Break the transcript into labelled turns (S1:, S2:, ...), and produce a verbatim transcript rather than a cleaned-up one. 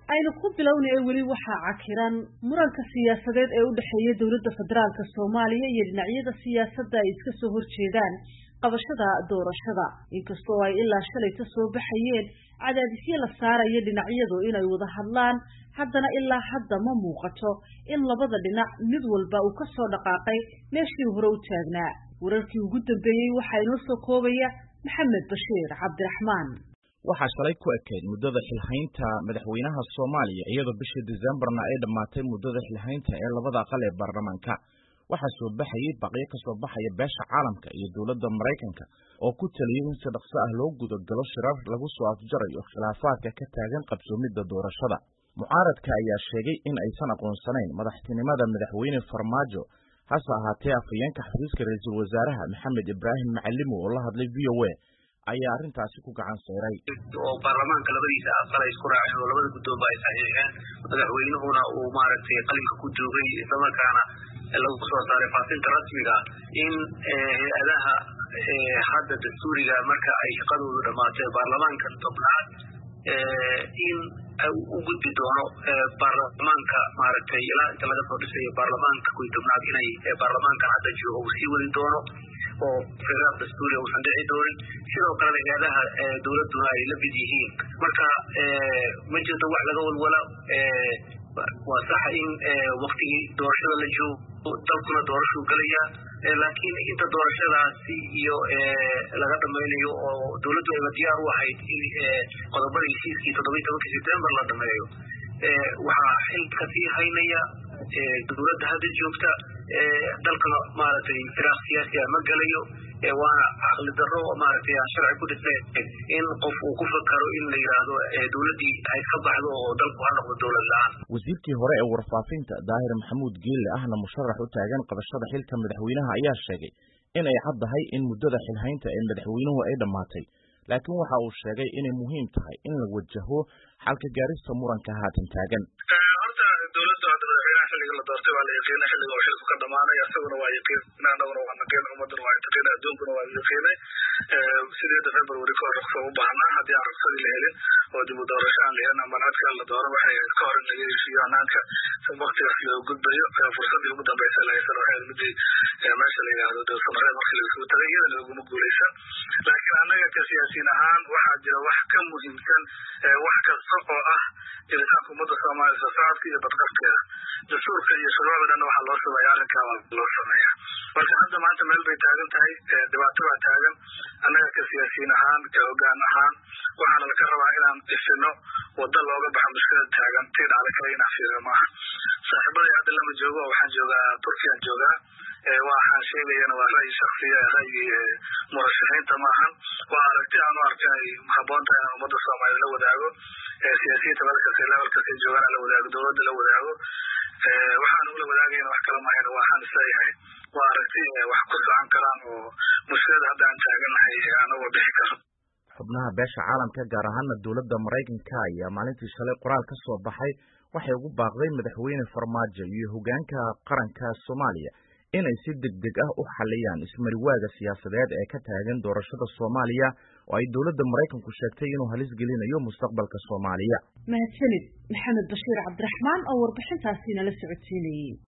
S1: aynu ku bilownay weli waxa cakiran muranka siyaasadeed ee u dhaxeeya dawladda federaalka Soomaaliya iyo dhinacyada siyaasadda ay iska soo horjeedaan qabashada doorashada inkastoo ay ilaa shalay ka soo baxayeen cadaadisyo la saarayo dhinacyadu inay wada hadlaan haddana ilaa hadda ma muuqato in labada dhinac mid walba uu ka soo dhaqaaqay meeshii hore u taagnaa wararkii ugu dambeeyay waxa inoo soo koobaya Maxamed Bashiir Cabdiraxmaan
S2: waxaa shalay ku ekeyd muddada xilhaynta madaxweynaha Soomaaliya iyadoo bishii December-na ay dhamaatay muddada xilhaynta ee labada aqal ee baarlamaanka waxaa soo baxayay baqiyo ka soo baxaya beesha caalamka iyo dawladda Mareykanka oo ku taliyay in si dhaqso ah loo gudo galo shirar lagu soo afjarayo khilaafaadka ka taagan qabsoomidda doorashada mucaaradka ayaa sheegay in aysan aqoonsanayn madaxtinimada madaxweyne Farmaajo hase ahaatee afhayeenka xafiiska ra'iisul wasaaraha Maxamed Ibraahim Macalimo oo la hadlay V O A ayaa arintaasi ku gacan saaray
S3: oo baarlamaanka labadiisa aqal ay isku raaceen oo labada gudoomiye ay saxiixeen madaxweynuhuna uu maaragtay qalinka ku joogay isla markaana lagu soo saaray faafinta rasmiga in hay'adaha hadda dastuuriga marka ay shaqadoodu dhamaatay baarlamaanka tobnaad in u gudbi doono baarlamaanka maaragtay ilaa inta laga soo dhisayo baarlamaanka kuwii tobnaad inay baarlamaankan hadda joogo uu sii wadi doono oo firaaq dastuuri uusan dhici doonin sidoo kale hay'adaha dawladuna ay la mid yihiin marka ma jirto wax laga walwala waa sax in waqtigii doorashada la joogo dalkuna doorasho galaya laakiin inta doorashadaasi iyo laga dhamaynayo oo dawladdu ay diyaar u ahayd in qodobada heshiiskii toddoba iyo tobanka September la dhameeyo waxaa xil ka sii haynaya dawladda hadda joogta dalkana maaragtay firaaq siyaasi ma galayo waana aqli darro maaragtay sharci ku dhisay in qof uu ku fakaro in la yiraahdo dawladdii ay ka baxdo oo dalku ha noqdo dawlad la'aan
S2: wasiirkii hore ee warfaafinta Daahir Maxamuud Geelle ahna musharax u taagan qabashada xilka madaxweynaha ayaa sheegay in ay caddahay in muddada xilhaynta ee madaxweynuhu ay dhamaatay laakiin waxa uu sheegay inay muhiim tahay in la wajaho xalka gaarista muranka haatan taagan
S3: dawladda hadda madaxweynaha xilliga la doortay waa la yaqiinay xilliga uu xilku ka dhamaanay asaguna waa yaqiin annaguna waa naqeen ummaduna waa yaqiin adduunkuna waa yaqiinay sideeda February ka hor soo baahnaa haddii aan rabsadii la helin oo dib u doorashaan leeyahay ama codka la dooro waxay ka hor in laga heshiiyo hannaanka waqtigaas loo gudbayo fursadii ugu dambaysa la haysan waxay midii meesha la yiraahdo dowladda markii la soo tagay iyada laguma guuleysan laakiin annaga ka siyaasiyiin ahaan waxaa jira wax ka muhiimsan wax kasta oo ah jiritaanka ummadda Soomaaliya socodka iyo badqabkeeda dastuurka iyo shuruucda dhan waxaa loo sameeyaa arrinkaa waa loo sameeyaa marka hadda maanta meel bay taagan tahay dhibaato baa taagan annaga ka siyaasiyiin ahaan ka hoggaan ahaan waxaana laga rabaa inaan dhisino waddo looga baxo mushkilada taagan tii dhacda kale in afiira maaha saaxiibada hadda lama joogo waxaan joogaa Turkiyan joogaa waxaan sheegayana waa ra'yi shakhsiya ra'yi murashaxiinta maahan waa aragti aan u arkay habboon tahay ummadda Soomaaliya la wadaago siyaasiyiinta dalkaas levelkaas ay joogaan la wadaago dawladda la wadaago waxaan ula wadaagayna wax kala maahan waxaan isleeyahay waa aragti wax ku socon karaan oo mushkilada hadda aan taaganahay anagu bixi karo
S2: xubnaha beesha caalamka gaar ahaana dawladda Mareykanka ayaa maalintii shalay qoraal ka soo baxay waxay ugu baaqday madaxweyne Farmaajo iyo hoggaanka qaranka Soomaaliya inay si degdeg ah u xaliyaan ismariwaaga siyaasadeed ee ka taagan doorashada Soomaaliya oo ay dawladda Mareykanku sheegtay inuu halis gelinayo mustaqbalka Soomaaliya
S1: mahadsanid Maxamed Bashiir Cabdiraxmaan oo warbixintaasi nala socodsiinayay